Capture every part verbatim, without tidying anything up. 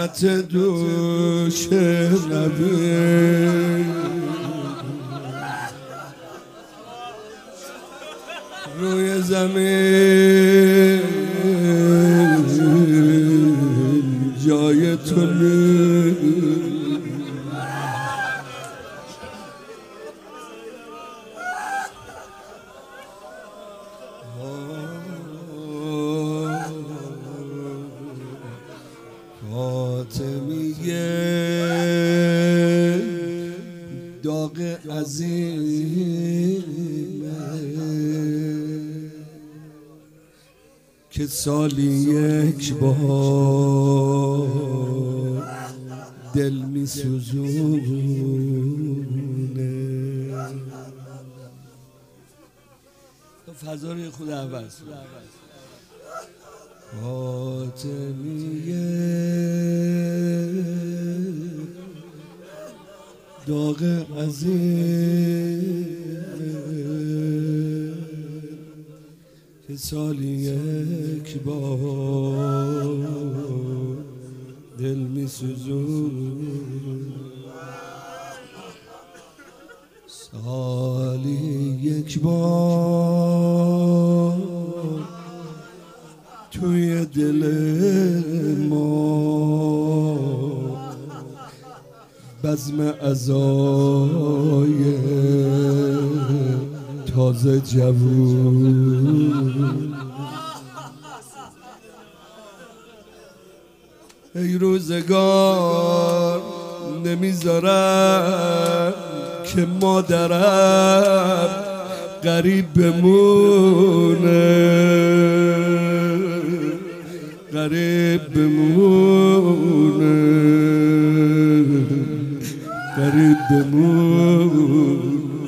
منت دوش نبی روی زمین جای تو نیست. فاطمیه داغ عظیمه که سالی یک بار دل می سوزونه. فضا روی خود عوض. فاطمیه داغ عظیم که سالی یک بار دل می سوزون. سالی یک بار توی دل ما بزم عزای تازه جوون. ای روزگار نمیذارم که مادرم غریب بمونه، غریب بمونه، غریب بمونه.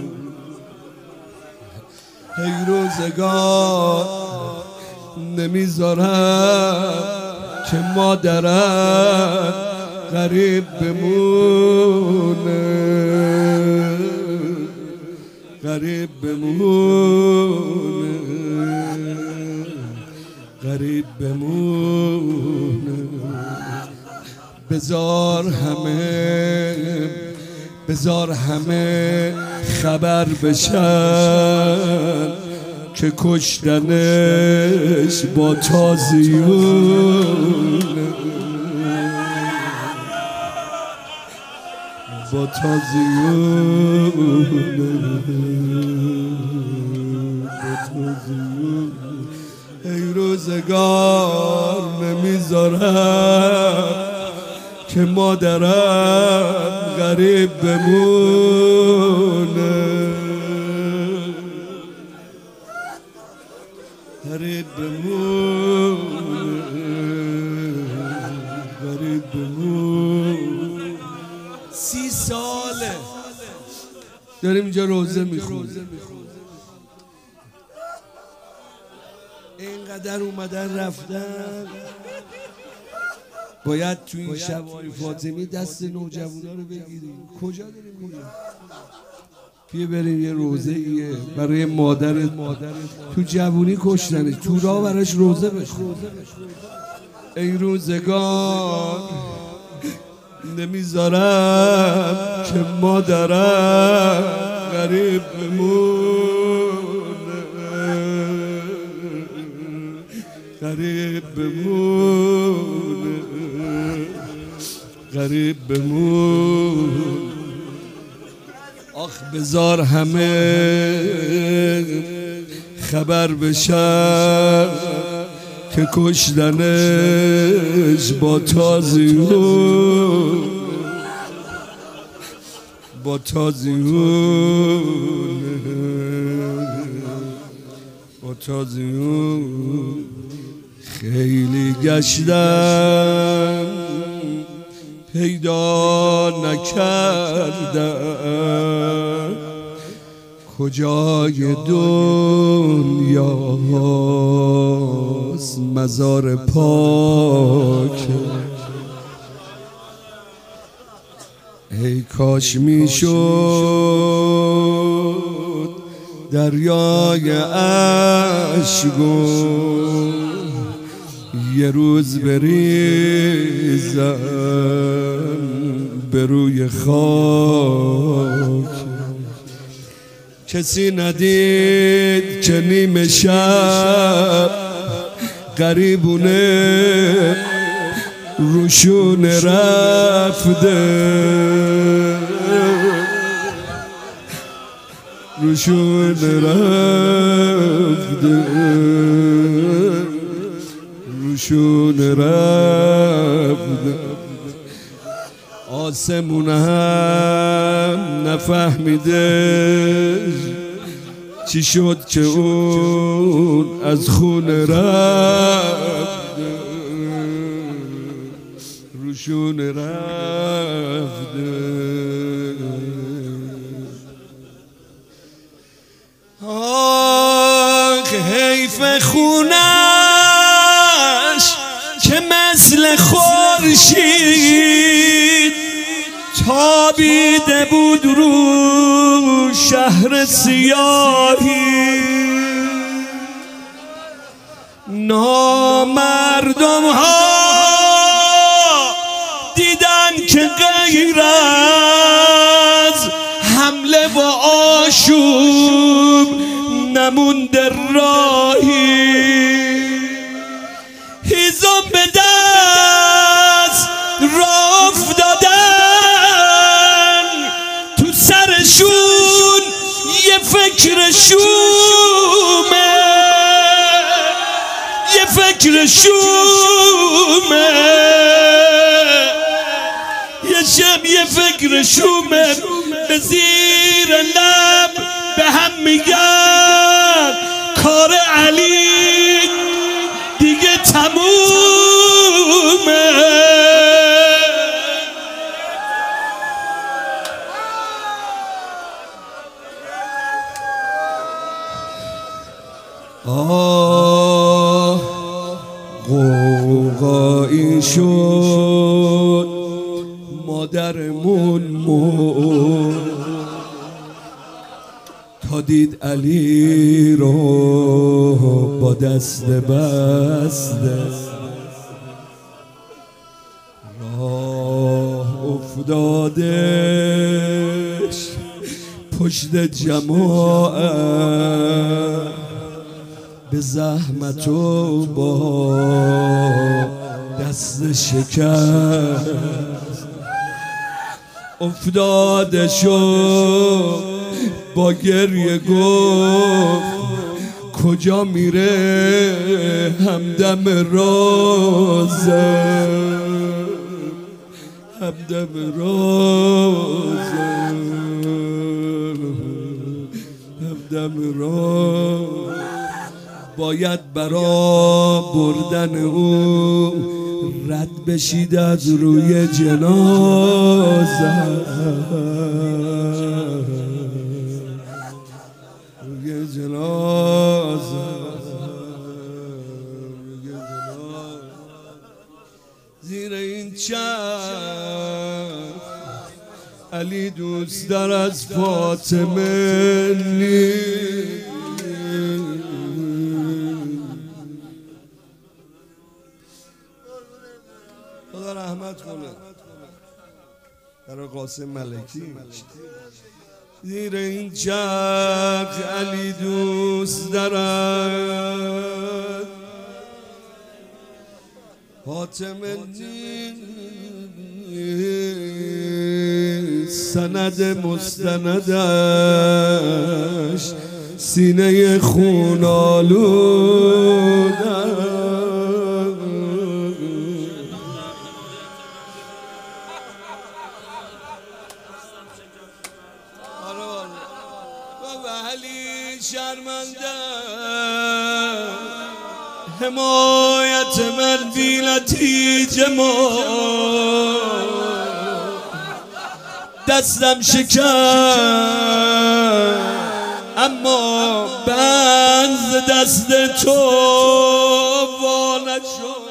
ای روزگار نمیذارم که مادرم غریب بمونه، غریب بمونه، غریب بمونه. بذار همه بذار همه خبر بشن که کشتنش با تازیونه، با تازیونه، با تازیونه. ای روزگار نمیذارم که مادرم غریب بمونه، غریب بمونه، غریب بمونه. سی ساله داریم اینجا روزه میخونیم، اینقدر اومدن رفتن. باید تو این شبای فاطمی دست نوجوانا رو بگیریم. کجا داریم میریم؟ بیا بریم یه روزه ایه برای مادرت. تو جوونی کشتنش، تو راه براش روزه بخون. ای روزگار نمیذارم که مادرم غریب بمونه، غریب بمونه، غریب بمونه. آخ بذار همه خبر بشن که کشتنش با تازیون، با تازیون، با تازیون. خیلی گشتم پیدا نکردم کجای دنیاست مزار پاک. ای کاش میشد دریای اشک یه روز بریزم به روی خاک، کسی ندید که نیمه شب غریبونه روشون رفته، روشون رفته، روشون رفته. آسمون هم نفهمیده چی شد که اون از خون رفته، روشون رفته. آخ حیف خونش که مثل خورشید تابیده بود رو شهر سیاهی. نامردم ها دیدن که غیر از حمله و آشوب نمونده راهی. هیزم به دست راه افتادن، تو سرشون یه فکر شومه، یه فکر شومه، یه شب یه فکر شومه. به زیر لب به هم میگن کار علی دیگه تمومه. آه غوغایی شد مادرمون مرد، تا دید علی رو با دست بسته راه افتادش پشت جماعت، به زحمت و با دست شکست افتاده شد. با گریه گفت کجا میره همدم رازم، همدم رازم، همدم رازم. باید برا بردن او رد بشید از روی جنازه، روی جنازه، روی جنازه. زیر این چرخ علی دوست دار از فاطمه نیست. خدا رحمت کنه برای قاسم ملکی. زیر این چرخ علی دوست دارد فاطمه نیست. سند مستندش سینه خون آلوده، علی شرمنده حمایت من بی نتیجه ما، دستم شکست اما بنز دست تو وا نشد.